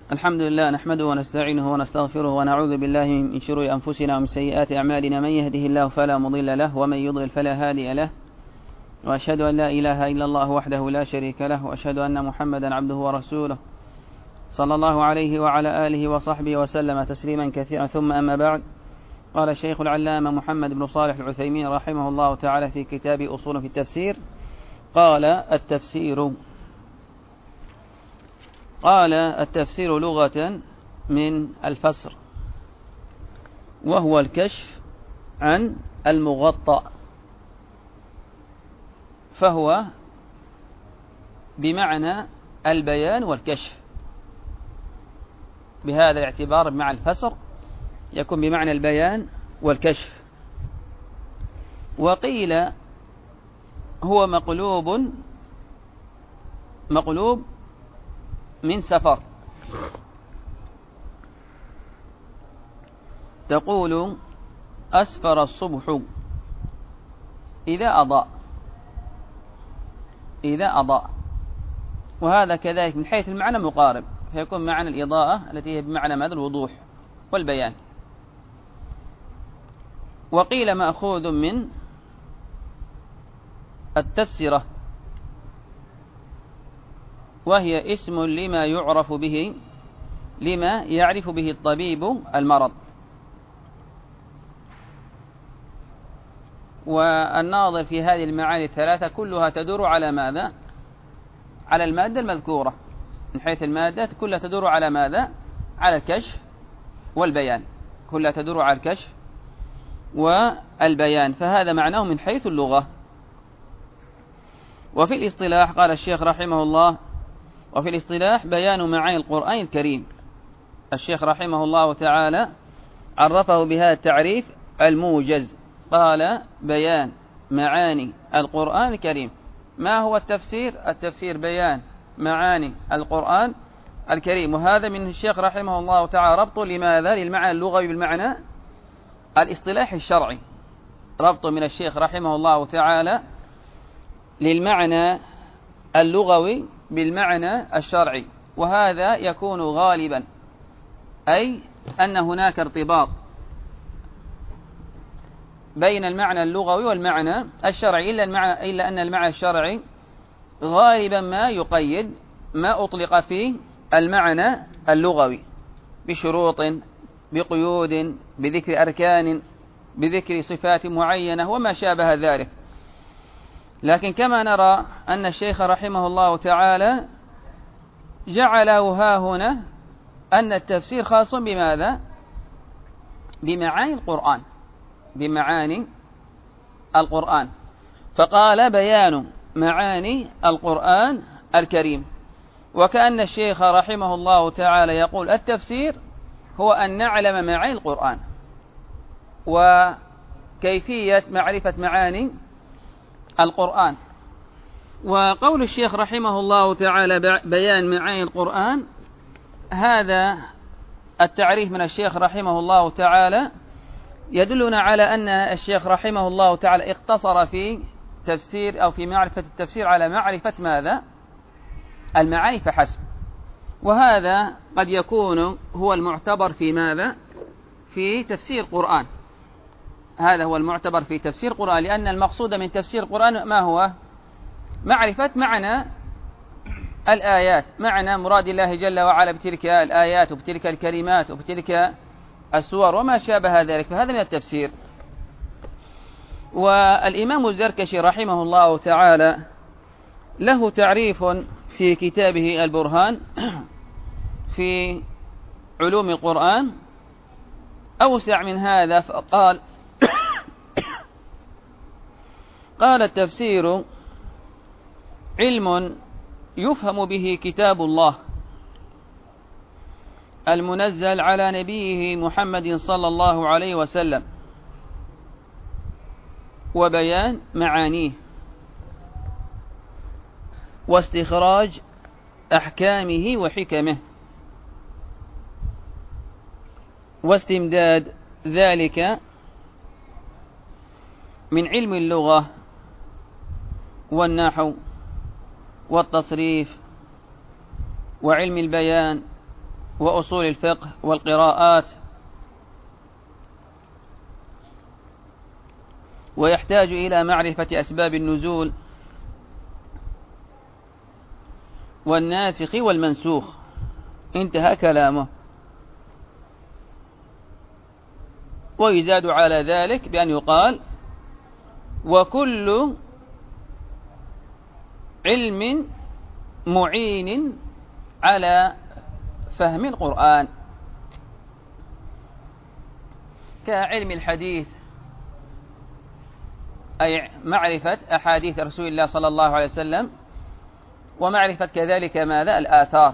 الحمد لله نحمده ونستعينه ونستغفره ونعوذ بالله من شرور أنفسنا ومن سيئات أعمالنا، من يهده الله فلا مضل له ومن يضلل فلا هادي له، وأشهد أن لا إله إلا الله وحده لا شريك له، وأشهد أن محمدا عبده ورسوله صلى الله عليه وعلى آله وصحبه وسلم تسليما كثيرا. ثم أما بعد، قال الشيخ العلامة محمد بن صالح العثيمين رحمه الله تعالى في كتاب أصول في التفسير: قال التفسير لغة من الفسر، وهو الكشف عن المغطى، فهو بمعنى البيان والكشف. بهذا الاعتبار مع الفسر يكون بمعنى البيان والكشف. وقيل هو مقلوب من سفر، تقول أسفر الصبح إذا أضاء، وهذا كذلك من حيث المعنى مقارب، فيكون معنى الإضاءة التي هي بمعنى ماذا؟ الوضوح والبيان. وقيل مأخوذ من التفسرة، وهي اسم لما يعرف به الطبيب المرض. والناظر في هذه المعاني الثلاثة كلها تدور على ماذا؟ على المادة المذكورة. من حيث المادة كلها تدور على ماذا؟ على الكشف والبيان، كلها تدور على الكشف والبيان، فهذا معناه من حيث اللغة. وفي الاصطلاح قال الشيخ رحمه الله: وفي الاصطلاح بيان معاني القرآن الكريم. الشيخ رحمه الله تعالى عرفه بهذا التعريف الموجز، قال: بيان معاني القرآن الكريم. ما هو التفسير؟ التفسير بيان معاني القرآن الكريم. وهذا من الشيخ رحمه الله تعالى ربط لماذا؟ للمعنى اللغوي بالمعنى الاصطلاحي الشرعي، ربط من الشيخ رحمه الله تعالى للمعنى اللغوي بالمعنى الشرعي. وهذا يكون غالبا، أي أن هناك ارتباط بين المعنى اللغوي والمعنى الشرعي، إلا أن المعنى الشرعي غالبا ما يقيد ما أطلق فيه المعنى اللغوي بشروط، بقيود، بذكر أركان، بذكر صفات معينة وما شابه ذلك. لكن كما نرى أن الشيخ رحمه الله تعالى جعله ها هنا أن التفسير خاص بماذا؟ بمعاني القرآن، فقال: بيان معاني القرآن الكريم. وكأن الشيخ رحمه الله تعالى يقول: التفسير هو أن نعلم معاني القرآن وكيفية معرفة معاني القرآن. وقول الشيخ رحمه الله تعالى بيان معاني القرآن، هذا التعريف من الشيخ رحمه الله تعالى يدلنا على أن الشيخ رحمه الله تعالى اقتصر في تفسير أو في معرفة التفسير على معرفة ماذا؟ المعاني فحسب. وهذا قد يكون هو المعتبر في ماذا؟ في تفسير القرآن. هذا هو المعتبر في تفسير القرآن، لأن المقصود من تفسير القرآن ما هو؟ معرفة معنى الآيات، معنى مراد الله جل وعلا بتلك الآيات وبتلك الكلمات وبتلك السور وما شابه ذلك، فهذا من التفسير. والإمام الزركشي رحمه الله تعالى له تعريف في كتابه البرهان في علوم القرآن أوسع من هذا، فقال: قال: التفسير علم يفهم به كتاب الله المنزل على نبيه محمد صلى الله عليه وسلم، وبيان معانيه، واستخراج أحكامه وحكمه، واستمداد ذلك من علم اللغة والنحو والتصريف وعلم البيان وأصول الفقه والقراءات، ويحتاج إلى معرفة أسباب النزول والناسخ والمنسوخ. انتهى كلامه. ويزاد على ذلك بأن يقال: وكل علم معين على فهم القرآن، كعلم الحديث، أي معرفة أحاديث رسول الله صلى الله عليه وسلم، ومعرفة كذلك ماذا؟ الآثار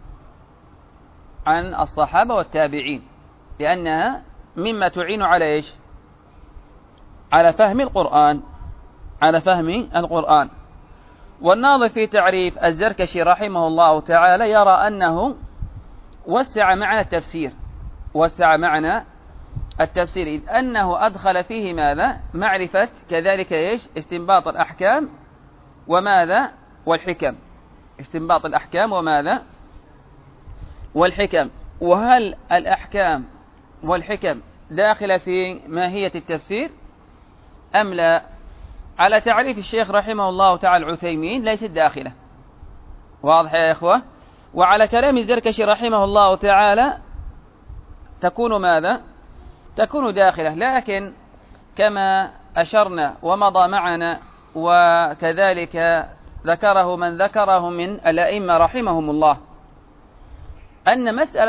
عن الصحابة والتابعين، لأنها مما تعين على إيش؟ على فهم القرآن، على فهم القرآن. والناظر في تعريف الزركشي رحمه الله تعالى يرى أنه وسع معنى التفسير، وسع معنى التفسير، إذ أنه أدخل فيه ماذا؟ معرفة كذلك إيش؟ استنباط الأحكام وماذا؟ والحكم. استنباط الأحكام وماذا؟ والحكم. وهل الأحكام والحكم داخلة في ماهية التفسير أم لا؟ على تعريف الشيخ رحمه الله تعالى العثيمين ليست داخلة. واضح يا إخوة؟ وعلى كلام الزركشي رحمه الله تعالى تكون ماذا؟ تكون داخلة، لكن كما أشرنا ومضى معنا وكذلك ذكره من ذكره من الأئمة رحمهم الله، أن مسألة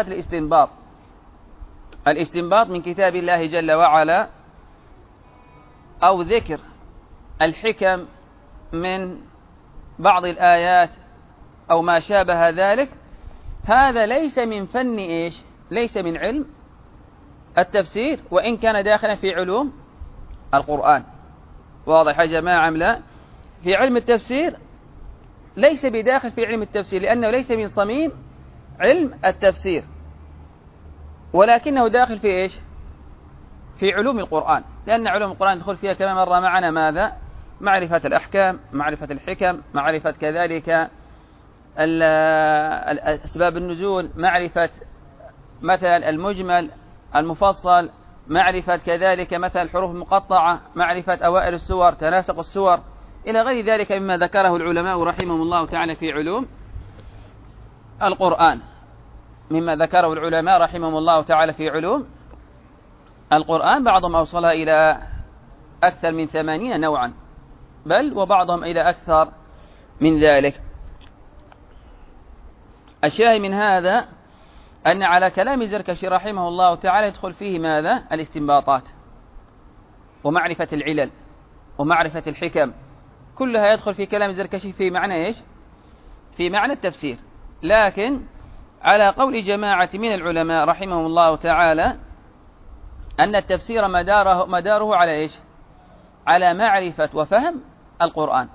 الاستنباط من كتاب الله جل وعلا، أو ذكر الحكم من بعض الآيات أو ما شابه ذلك، هذا ليس من فن إيش؟ ليس من علم التفسير، وإن كان داخلا في علوم القرآن. واضح يا جماعة أم لا؟ في علم التفسير ليس بداخل في علم التفسير، لأنه ليس من صميم علم التفسير، ولكنه داخل في إيش؟ في علوم القرآن، لأن علوم القرآن يدخل فيها كما مر معنا ماذا؟ معرفة الأحكام، معرفة الحكم، معرفة كذلك أسباب النزول، معرفة مثلا المجمل المفصل، معرفة كذلك مثلا الحروف المقطعة، معرفة أوائل السور، تناسق السور، إلى غير ذلك مما ذكره العلماء رحمهم الله تعالى في علوم القرآن، مما ذكره العلماء رحمهم الله تعالى في علوم القرآن. بعضهم أوصلها إلى أكثر من 80 نوعا، بل وبعضهم إلى أكثر من ذلك. الشاهد من هذا أن على كلام الزركشي رحمه الله تعالى يدخل فيه ماذا؟ الاستنباطات، ومعرفة العلل، ومعرفة الحكم، كلها يدخل في كلام الزركشي في معنى إيش؟ في معنى التفسير. لكن على قول جماعة من العلماء رحمهم الله تعالى أن التفسير مداره على إيش؟ على معرفة وفهم القرآن،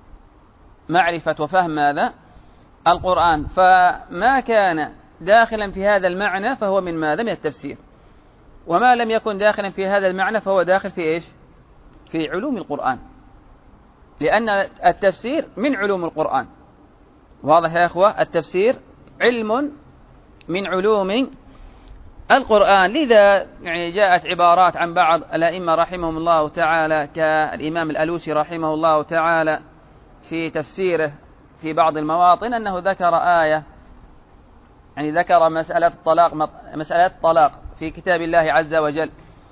معرفة وفهم ماذا؟ القرآن. فما كان داخلا في هذا المعنى فهو من ماذا؟ من التفسير. وما لم يكن داخلا في هذا المعنى فهو داخل في إيش؟ في علوم القرآن، لأن التفسير من علوم القرآن. واضح يا أخوة؟ التفسير علم من علوم القرآن. لذا يعني جاءت عبارات عن بعض الأئمة رحمهم الله تعالى، كالإمام الألوسي رحمه الله تعالى في تفسيره في بعض المواطن أنه ذكر آية، يعني ذكر مسألة الطلاق في كتاب الله عز وجل،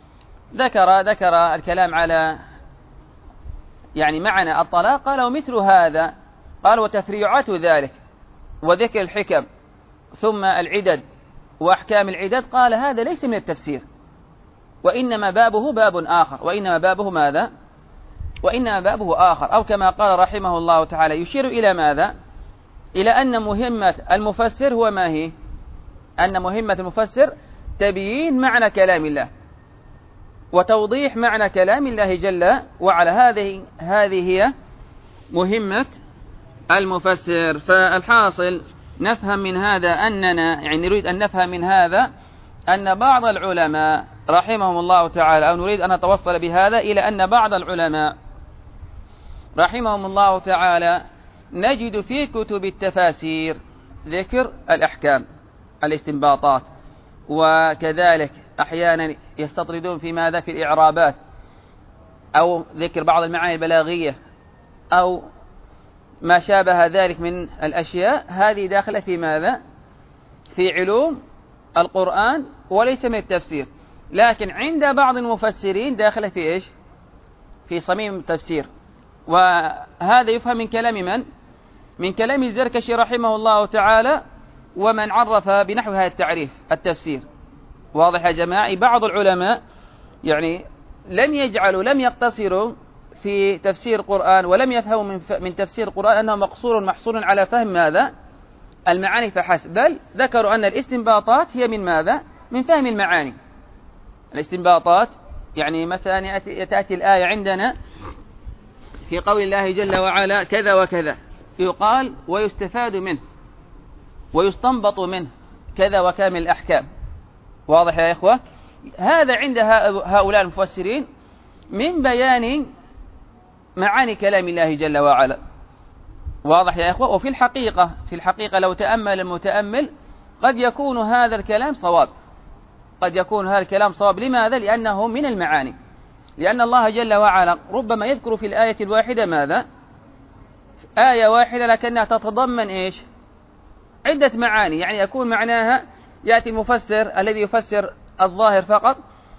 ذكر الكلام على يعني معنى الطلاق، قال ومثل هذا، قال وتفريعات ذلك، وذكر الحكم، ثم العدد وأحكام العدد، قال هذا ليس من التفسير، وإنما بابه باب آخر. وإنما بابه ماذا؟ وإنما بابه آخر، أو كما قال رحمه الله تعالى يشير إلى ماذا؟ إلى أن مهمة المفسر هو ما هي؟ أن مهمة المفسر تبيين معنى كلام الله وتوضيح معنى كلام الله جل وعلا. هذه هي مهمة المفسر. فالحاصل نفهم من هذا أننا يعني نريد أن نفهم من هذا أن بعض العلماء رحمهم الله تعالى، أو نريد أن نتوصل بهذا إلى أن بعض العلماء رحمهم الله تعالى نجد في كتب التفاسير ذكر الأحكام، الاستنباطات. وكذلك أحيانا يستطردون في ماذا؟ في الإعرابات، أو ذكر بعض المعاني البلاغية، أو ما شابه ذلك من الأشياء. هذه داخلة في ماذا؟ في علوم القرآن وليس من التفسير، لكن عند بعض المفسرين داخلة في إيش؟ في صميم التفسير. وهذا يفهم من كلام من؟ من كلام الزركشي رحمه الله تعالى، ومن عرف بنحو هذا التعريف التفسير. واضح يا جماعة؟ بعض العلماء يعني لم يقتصروا في تفسير القرآن، ولم يفهموا من تفسير القرآن أنه محصور على فهم ماذا؟ المعاني فحسب، بل ذكروا أن الاستنباطات هي من ماذا؟ من فهم المعاني. الاستنباطات يعني مثلا تأتي الآية عندنا في قول الله جل وعلا كذا وكذا، يقال ويستفاد منه ويستنبط منه كذا وكامل الأحكام. واضح يا إخوة؟ هذا عند هؤلاء المفسرين من بيان معاني كلام الله جل وعلا. واضح يا إخوة؟ وفي الحقيقة لو تأمل المتأمل قد يكون هذا الكلام صواب، قد يكون هذا الكلام صواب. لماذا؟ لأنه من المعاني، لأن الله جل وعلا ربما يذكر في الآية الواحدة ماذا؟ آية واحدة لكنها تتضمن إيش؟ عدة معاني. يعني يكون معناها يأتي المفسر الذي يفسر الظاهر فقط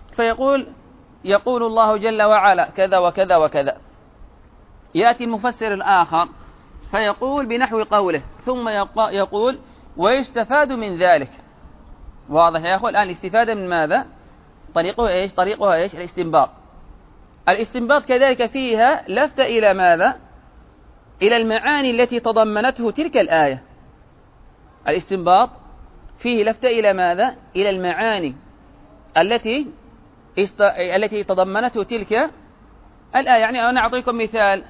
يقول الله جل وعلا كذا وكذا وكذا. يأتي المفسر الآخر فيقول بنحو قوله، ثم يقول ويستفاد من ذلك. واضح يا أخوة؟ الآن الاستفادة من ماذا؟ طريقها إيش؟ الاستنباط. الاستنباط كذلك فيها لفت إلى ماذا؟ إلى المعاني التي تضمنته تلك الآية. الاستنباط فيه لفت إلى ماذا؟ إلى المعاني التي تضمنته تلك الآية. يعني أنا أعطيكم مثال،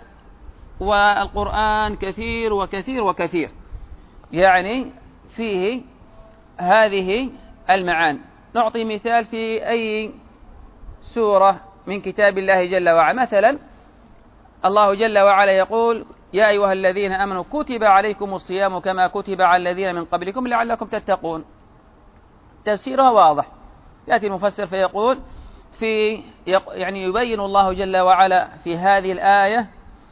والقرآن كثير وكثير وكثير يعني فيه هذه المعاني. نعطي مثال في أي سورة من كتاب الله جل وعلا. مثلا الله جل وعلا يقول يا أيها الذين آمنوا كتب عليكم الصيام كما كتب على الذين من قبلكم لعلكم تتقون. تفسيرها واضح. يأتي المفسر فيقول يعني يبين الله جل وعلا في هذه الآية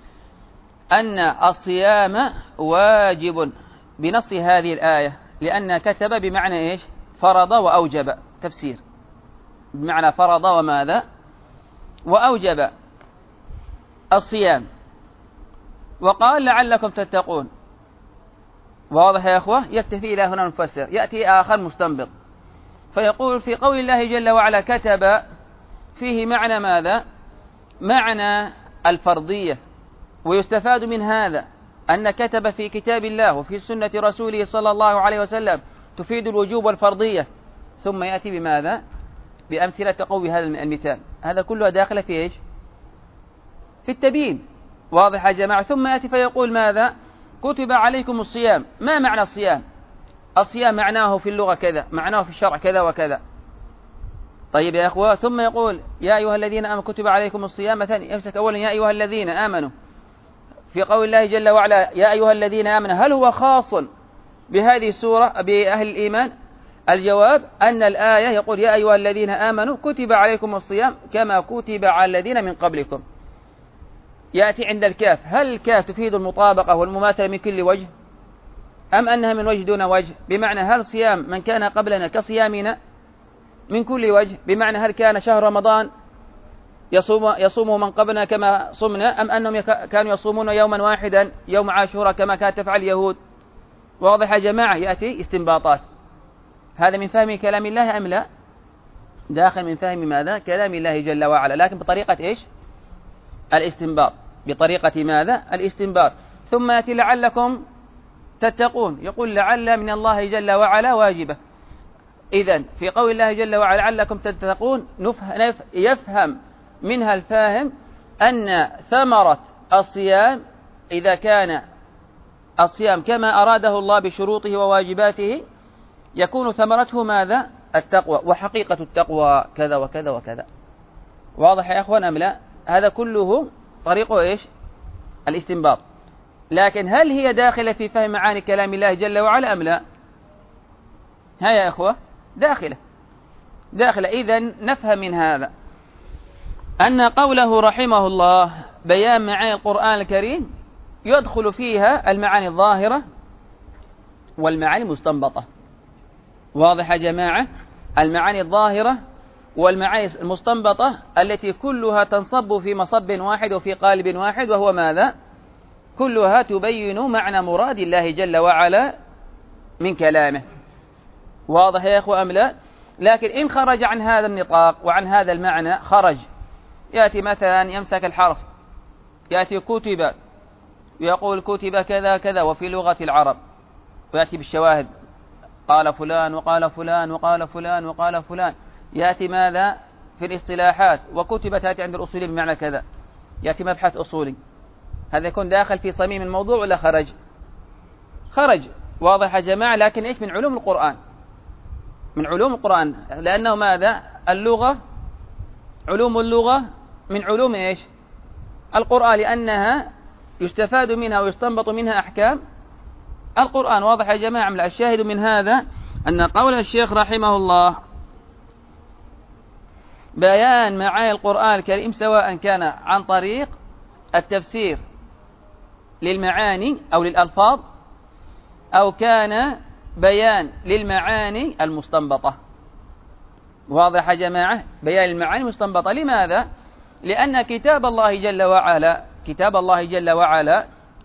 أن الصيام واجب بنص هذه الآية، لأن كتب بمعنى إيش؟ فرض وأوجب. تفسير بمعنى فرض وماذا؟ وأوجب الصيام، وقال لعلكم تتقون. واضح يا أخوة؟ يكتفي إلى هنا المفسر. يأتي آخر مستنبط فيقول في قول الله جل وعلا كتب فيه معنى ماذا؟ معنى الفرضية. ويستفاد من هذا أن كتب في كتاب الله وفي سنة رسوله صلى الله عليه وسلم تفيد الوجوب والفرضية. ثم يأتي بماذا؟ بأمثلة تقوي هذا المثال. هذا كله داخل في إيش؟ في التبيين. واضح يا جماعة؟ ثم يأتي فيقول ماذا؟ كتب عليكم الصيام. ما معنى الصيام؟ الصيام معناه في اللغة كذا، معناه في الشرع كذا وكذا. طيب يا أخوة، ثم يقول يا أيها الذين آمنوا كتب عليكم الصيام. مثلا يمسك أولا يا أيها الذين آمنوا في قول الله جل وعلا يا أيها الذين آمنوا، هل هو خاص بهذه السورة بأهل الإيمان؟ الجواب أن الآية يقول يا أيها الذين آمنوا كتب عليكم الصيام كما كتب على الذين من قبلكم. يأتي عند الكاف، هل الكاف تفيد المطابقة والمماثلة من كل وجه، أم أنها من وجه دون وجه؟ بمعنى هل صيام من كان قبلنا كصيامنا من كل وجه؟ بمعنى هل كان شهر رمضان يصوم من قبلنا كما صمنا، أم أنهم كانوا يصومون يوما واحدا يوم عاشوراء كما كانت تفعل اليهود؟ واضح يا جماعة؟ يأتي استنباطات. هذا من فهم كلام الله أم لا؟ داخل من فهم ماذا؟ كلام الله جل وعلا، لكن بطريقة إيش؟ الاستنباط. بطريقة ماذا؟ الاستنباط. ثم يأتي لعلكم تتقون، يقول لعل من الله جل وعلا واجبة. إذن في قول الله جل وعلا لعلكم تتقون يفهم منها الفاهم أن ثمرة الصيام إذا كان الصيام كما أراده الله بشروطه وواجباته يكون ثمرته ماذا؟ التقوى. وحقيقة التقوى كذا وكذا وكذا. واضح يا أخوان أم لا؟ هذا كله طريقه إيش؟ الاستنباط. لكن هل هي داخلة في فهم معاني كلام الله جل وعلا أم لا؟ ها يا إخوة داخلة. إذن نفهم من هذا أن قوله رحمه الله بيان معاني القرآن الكريم يدخل فيها المعاني الظاهرة والمعاني المستنبطة. واضح يا جماعة؟ المعاني الظاهرة والمعاني المستنبطة التي كلها تنصب في مصب واحد وفي قالب واحد، وهو ماذا؟ كلها تبين معنى مراد الله جل وعلا من كلامه. واضح يا أخوة أم لا؟ لكن إن خرج عن هذا النطاق وعن هذا المعنى خرج، يأتي مثلا يمسك الحرف، يأتي كتب ويقول كتب كذا كذا وفي لغة العرب، ويأتي بالشواهد قال فلان وقال فلان وقال فلان وقال فلان. يأتي ماذا في الاصطلاحات وكتب تأتي عند الأصولين بمعنى كذا، يأتي مبحث أصولي. هذا يكون داخل في صميم الموضوع ولا خرج؟ خرج. واضح يا جماعة؟ لكن إيش؟ من علوم القرآن، من علوم القرآن، لأنه ماذا؟ اللغة، علوم اللغة من علوم إيش؟ القرآن، لأنها يستفاد منها ويستنبط منها أحكام القرآن. واضح يا جماعة؟ الشاهد من هذا أن قول الشيخ رحمه الله بيان معاني القرآن الكريم سواء كان عن طريق التفسير للمعاني أو للألفاظ، أو كان بيان للمعاني المستنبطة. واضح يا جماعة؟ بيان المعاني المستنبطة. لماذا؟ لأن كتاب الله جل وعلا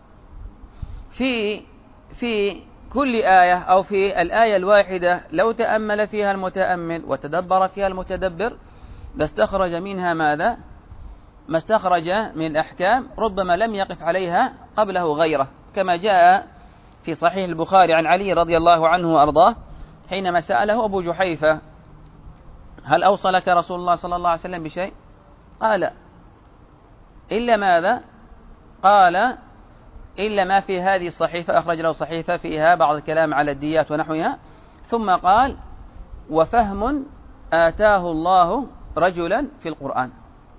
في كل آية أو في الآية الواحدة لو تأمل فيها المتأمل وتدبر فيها المتدبر لاستخرج منها ماذا؟ ما استخرج من الأحكام ربما لم يقف عليها قبله غيره، كما جاء في صحيح البخاري عن علي رضي الله عنه وأرضاه حينما سأله أبو جحيفة هل أوصلك رسول الله صلى الله عليه وسلم بشيء؟ قال إلا ماذا؟ قال إلا ما في هذه الصحيفة، أخرج له صحيفة فيها بعض الكلام على الديات ونحوها، ثم قال وفهم آتاه الله رجلا في القرآن.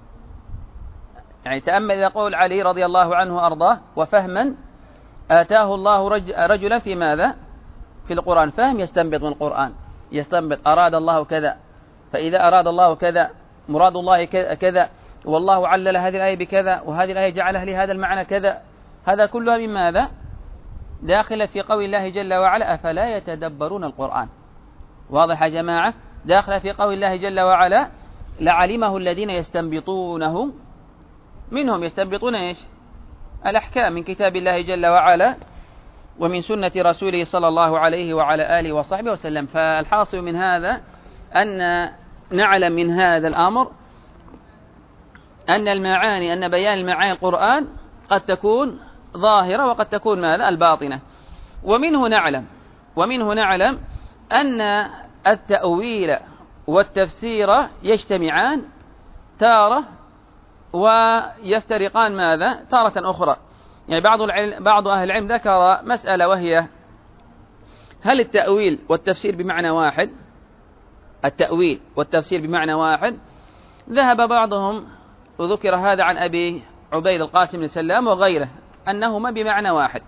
يعني تأمل يقول علي رضي الله عنه وأرضاه وفهما آتاه الله رجلا في ماذا؟ في القرآن. فهم يستنبط من القرآن، يستنبط أراد الله كذا، فإذا أراد الله كذا مراد الله كذا، والله علل هذه الآية بكذا، وهذه الآية جعلها لهذا المعنى كذا. هذا كلها من ماذا؟ داخل في قول الله جل وعلا أفلا يتدبرون القرآن. واضح يا جماعة؟ داخل في قول الله جل وعلا لعلمه الذين يستنبطونه منهم. يستنبطون إيش؟ الأحكام من كتاب الله جل وعلا ومن سنة رسوله صلى الله عليه وعلى آله وصحبه وسلم. فالحاصل من هذا أن نعلم من هذا الأمر أن بيان المعاني القرآن قد تكون ظاهرة وقد تكون ماذا؟ الباطنة. ومنه نعلم أن التأويل والتفسير يجتمعان تارة ويفترقان ماذا؟ تارة أخرى. يعني بعض أهل العلم ذكر مسألة، وهي هل التأويل والتفسير بمعنى واحد؟ التأويل والتفسير بمعنى واحد. ذهب بعضهم وذكر هذا عن أبي عبيد القاسم بن سلام وغيره أنهما بمعنى واحد،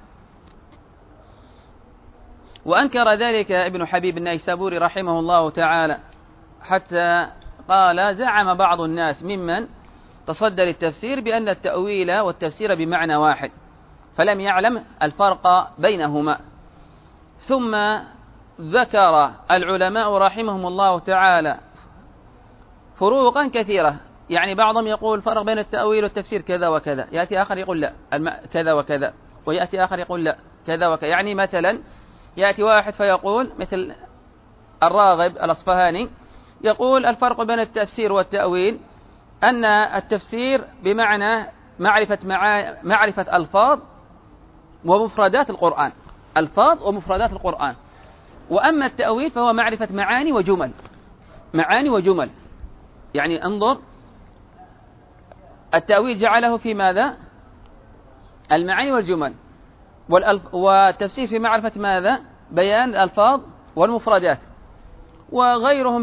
وأنكر ذلك ابن حبيب النيسابوري رحمه الله تعالى، حتى قال زعم بعض الناس ممن تصدى للتفسير بأن التأويل والتفسير بمعنى واحد، فلم يعلم الفرق بينهما. ثم ذكر العلماء رحمهم الله تعالى فروقا كثيرة. يعني بعضهم يقول فرق بين التأويل والتفسير كذا وكذا، يأتي آخر يقول لا كذا وكذا، ويأتي آخر يقول لا كذا وكذا. يعني مثلا يأتي واحد فيقول مثل الراغب الأصفهاني يقول الفرق بين التفسير والتأويل أن التفسير بمعنى معرفة ألفاظ ومفردات القرآن، ألفاظ ومفردات القرآن، وأما التأويل فهو معرفة معاني وجمل. يعني انظر، التأويل جعله في ماذا؟ المعاني والجمل، والتفسير في معرفة ماذا؟ بيان الألفاظ والمفردات. وغيرهم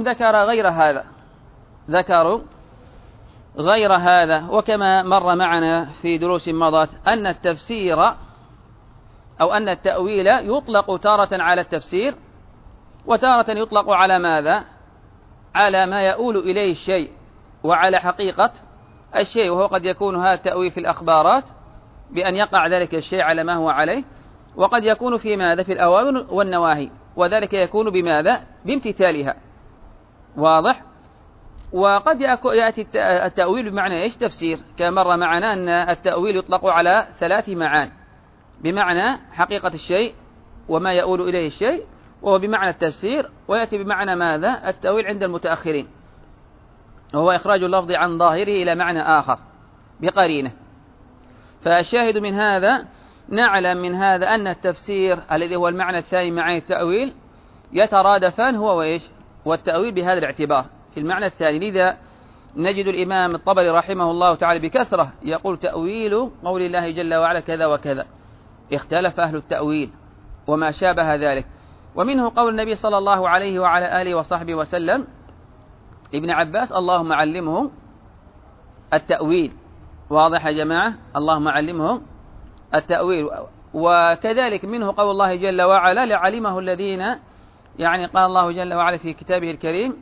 ذكروا غير هذا. وكما مر معنا في دروس مضت أن التفسير أو أن التأويل يطلق تارة على التفسير وتارة يطلق على ماذا؟ على ما يؤول إليه الشيء وعلى حقيقة الشيء، وهو قد يكون هذا التأويل في الأخبارات بأن يقع ذلك الشيء على ما هو عليه، وقد يكون في ماذا؟ في الأوامر والنواهي، وذلك يكون بماذا؟ بامتثالها. واضح؟ وقد يأتي التأويل بمعنى إيش؟ تفسير، كما مر معنا أن التأويل يطلق على 3 معان: بمعنى حقيقة الشيء وما يؤول إليه الشيء، وهو بمعنى التفسير، ويأتي بمعنى ماذا؟ التأويل عند المتأخرين، وهو إخراج اللفظ عن ظاهره إلى معنى آخر بقرينه. فالشاهد من هذا، نعلم من هذا أن التفسير الذي هو المعنى الثاني مع التأويل يترادفان هو وإيش؟ والتأويل بهذا الاعتبار في المعنى الثاني. لذا نجد الإمام الطبري رحمه الله تعالى بكثرة يقول تأويل قول الله جل وعلا كذا وكذا، اختلف أهل التأويل وما شابه ذلك. ومنه قول النبي صلى الله عليه وعلى آله وصحبه وسلم ابن عباس: اللهم علمه التأويل. واضح يا جماعة؟ اللهم علمه التأويل. وكذلك منه قول الله جل وعلا: لعلمه الذين، يعني قال الله جل وعلا في كتابه الكريم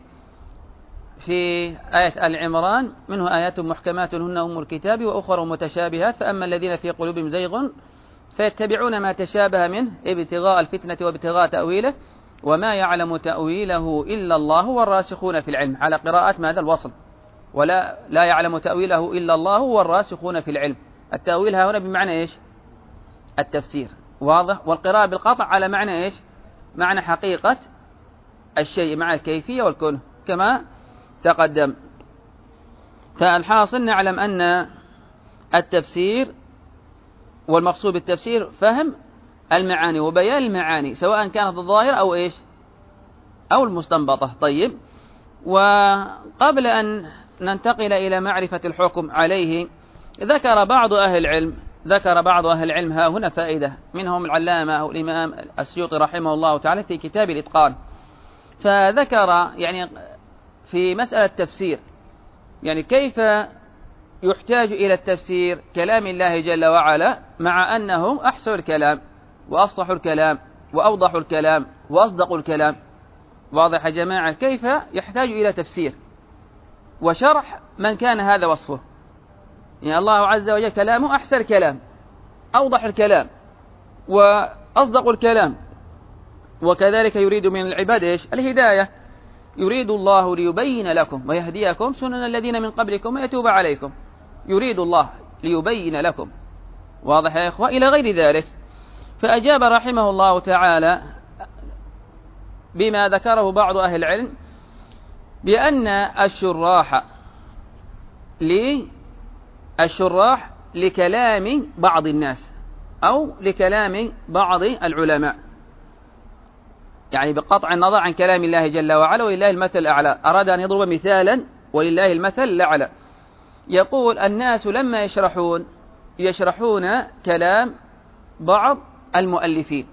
في آية آل عمران: منه آيات محكمات هن أم الكتاب وأخر متشابهات فأما الذين في قلوبهم زيغ فيتبعون ما تشابه منه ابتغاء الفتنة وابتغاء تأويله وما يعلم تأويله إلا الله والراسخون في العلم. على قراءة ماذا؟ الوصل، ولا لا يعلم تأويله إلا الله والراسخون في العلم. التأويل ها هنا بمعنى إيش؟ التفسير. واضح؟ والقراءة بالقطع على معنى إيش؟ معنى حقيقة الشيء مع الكيفية والكونه كما تقدم. فالحاصل نعلم أن التفسير والمقصود بالتفسير فهم المعاني وبيان المعاني سواء كانت الظاهرة أو إيش؟ أو المستنبطة. طيب، وقبل أن ننتقل إلى معرفة الحكم عليه ذكر بعض أهل العلم ها هنا فائدة، منهم العلامة الإمام السيوطي رحمه الله تعالى في كتاب الإتقان، فذكر يعني في مسألة التفسير يعني كيف يحتاج إلى التفسير كلام الله جل وعلا مع أنه أحسن الكلام وأفصح الكلام وأوضح الكلام وأصدق الكلام. واضح يا جماعة؟ كيف يحتاج إلى تفسير وشرح من كان هذا وصفه. يعني الله عز وجل كلامه أحسن الكلام، أوضح الكلام، وأصدق الكلام، وكذلك يريد من العباد إيش؟ الهداية. يريد الله ليبين لكم ويهديكم سنن الذين من قبلكم ويتوب عليكم. يريد الله ليبين لكم. واضح يا إخوة؟ إلى غير ذلك. فأجاب رحمه الله تعالى بما ذكره بعض أهل العلم بأن الشراح لكلام بعض الناس أو لكلام بعض العلماء، يعني بقطع النظر عن كلام الله جل وعلا، ولله المثل الأعلى. أراد أن يضرب مثالا ولله المثل الأعلى. يقول الناس لما يشرحون كلام بعض المؤلفين،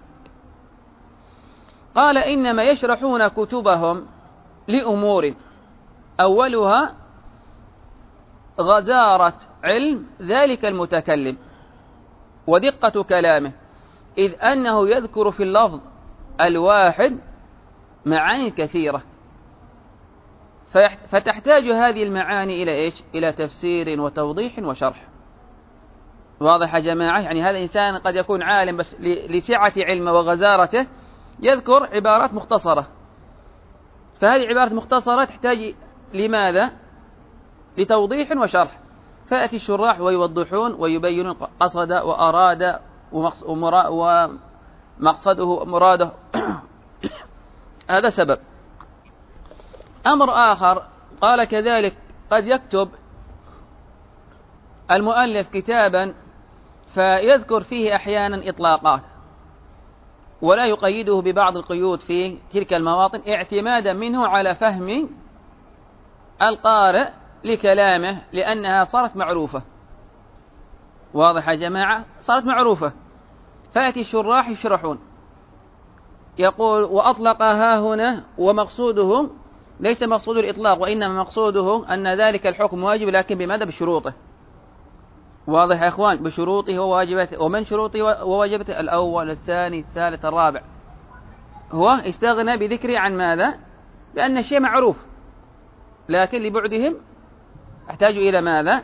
قال إنما يشرحون كتبهم لأمور أولها غزارة علم ذلك المتكلم ودقة كلامه، إذ أنه يذكر في اللفظ الواحد معاني كثيرة، فتحتاج هذه المعاني إلى إيش؟ إلى تفسير وتوضيح وشرح. واضح يا جماعة؟ يعني هذا الإنسان قد يكون عالم بس لسعة علمه وغزارته يذكر عبارات مختصرة، فهذه عبارات مختصرة تحتاج لماذا؟ لتوضيح وشرح. فيأتي الشراح ويوضحون ويبينون قصد وأراد ومقصده ومراده. هذا سبب. أمر آخر، قال كذلك قد يكتب المؤلف كتابا فيذكر فيه أحيانا إطلاقات ولا يقيده ببعض القيود في تلك المواطن اعتمادا منه على فهم القارئ لكلامه، لأنها صارت معروفة. واضح يا جماعة؟ صارت معروفة. فأتي الشراح يشرحون، يقول وأطلق ها هنا، ومقصوده ليس مقصود الإطلاق، وإنما مقصوده أن ذلك الحكم واجب، لكن بماذا؟ بشروطه. واضح يا إخوان؟ بشروطه وواجباته. ومن شروطه وواجباته؟ الأول الثاني الثالث الرابع. هو استغنى بذكره عن ماذا؟ لأن الشيء معروف، لكن لبعدهم احتاجوا إلى ماذا؟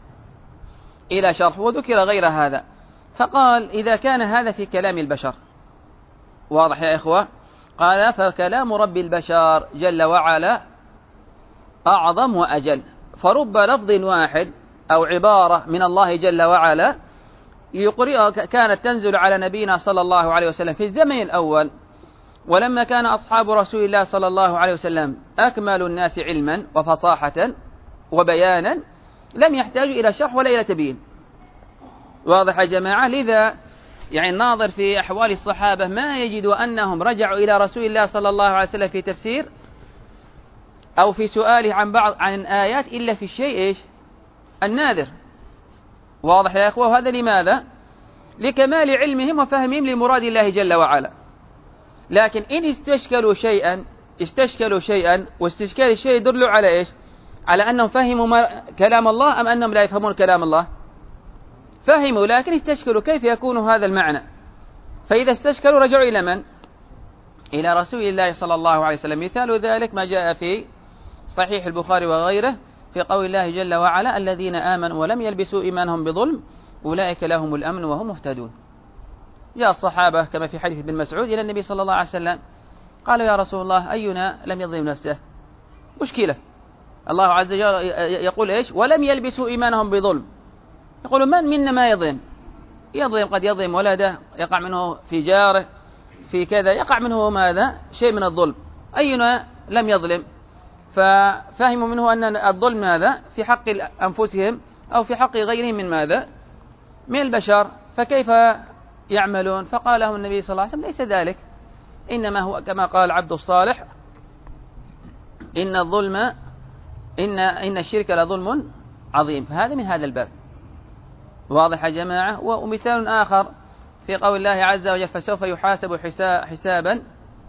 إلى شرح، وذكر غير هذا. فقال إذا كان هذا في كلام البشر، واضح يا إخوة؟ قال فكلام رب البشر جل وعلا أعظم وأجل، فرب لفظ واحد أو عبارة من الله جل وعلا يقرئها كانت تنزل على نبينا صلى الله عليه وسلم في الزمن الأول، ولما كان أصحاب رسول الله صلى الله عليه وسلم أكمل الناس علما وفصاحة وبيانا لم يحتاجوا إلى شرح ولا إلى تبيين. واضح يا جماعة؟ لذا يعني الناظر في أحوال الصحابة ما يجد أنهم رجعوا إلى رسول الله صلى الله عليه وسلم في تفسير أو في سؤاله عن الآيات إلا في الشيء إيش؟ النادر. واضح يا أخوة؟ وهذا لماذا؟ لكمال علمهم وفهمهم لمراد الله جل وعلا. لكن إن استشكلوا شيئا واستشكال الشيء يدل على إيش؟ على أنهم فهموا كلام الله أم أنهم لا يفهمون كلام الله؟ فهموا لكن استشكلوا كيف يكون هذا المعنى. فإذا استشكلوا رجعوا إلى من؟ إلى رسول الله صلى الله عليه وسلم. مثال ذلك ما جاء في صحيح البخاري وغيره في قول الله جل وعلا الذين آمنوا ولم يلبسوا إيمانهم بظلم أولئك لهم الأمن وهم مهتدون. جاء الصحابة كما في حديث ابن مسعود إلى النبي صلى الله عليه وسلم قالوا يا رسول الله أينا لم يظلم نفسه؟ مشكلة. الله عز وجل يقول إيش؟ ولم يلبسوا إيمانهم بظلم. يقولوا من منا ما يظلم؟ قد يظلم ولده، يقع منه في جاره، في كذا يقع منه ماذا؟ شيء من الظلم. أينا لم يظلم؟ ففهموا منه أن الظلم ماذا؟ في حق أنفسهم أو في حق غيرهم من ماذا؟ من البشر. فكيف يعملون؟ فقال لهم النبي صلى الله عليه وسلم ليس ذلك، إنما هو كما قال عبد الصالح إن الشرك لظلم عظيم. فهذا من هذا الباب. واضح يا جماعة؟ ومثال آخر في قول الله عز وجل فسوف يحاسب حسابا،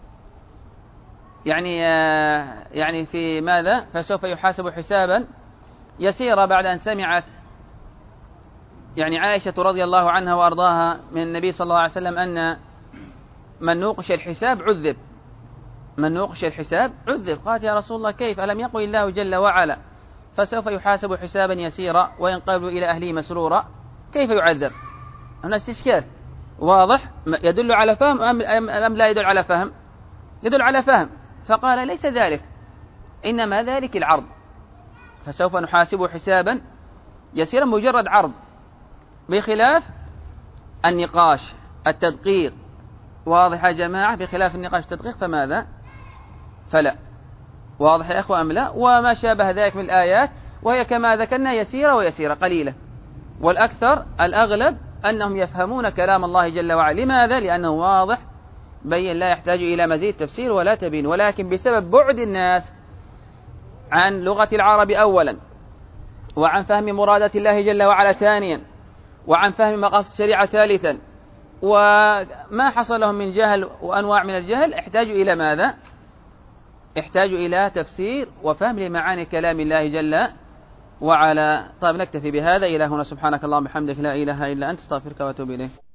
يعني في ماذا؟ فسوف يحاسب حسابا يسيرا بعد أن سمعت يعني عائشة رضي الله عنها وأرضاها من النبي صلى الله عليه وسلم أن من نوقش الحساب عذب. من نوقش الحساب عذب. قالت يا رسول الله كيف؟ ألم يقل الله جل وعلا فسوف يحاسب حسابا يسيرا وينقلب إلى أهله مسرورا؟ كيف يعذب؟ هنا استشكال. واضح؟ يدل على فهم أم لا يدل على فهم؟ يدل على فهم. فقال ليس ذلك، إنما ذلك العرض. فسوف نحاسبه حسابا يسيرا مجرد عرض، بخلاف النقاش التدقيق. واضح يا جماعة؟ بخلاف النقاش التدقيق فماذا؟ فلا. واضح يا أخوة أم لا؟ وما شابه ذلك من الآيات وهي كما ذكرنا يسيرة ويسيرة قليلة. والأكثر الأغلب أنهم يفهمون كلام الله جل وعلا. لماذا؟ لأنه واضح بين لا يحتاج إلى مزيد تفسير ولا تبين، ولكن بسبب بعد الناس عن لغة العرب أولا، وعن فهم مرادة الله جل وعلا ثانيا، وعن فهم مقاصد الشريعة ثالثا، وما حصل لهم من جهل وأنواع من الجهل احتاجوا إلى ماذا؟ احتاجوا إلى تفسير وفهم لمعاني كلام الله جل وعلا. طيب نكتفي بهذا. إلى هنا سبحانك اللهم وبحمدك لا إله إلا أنت استغفرك وأتوب إليك.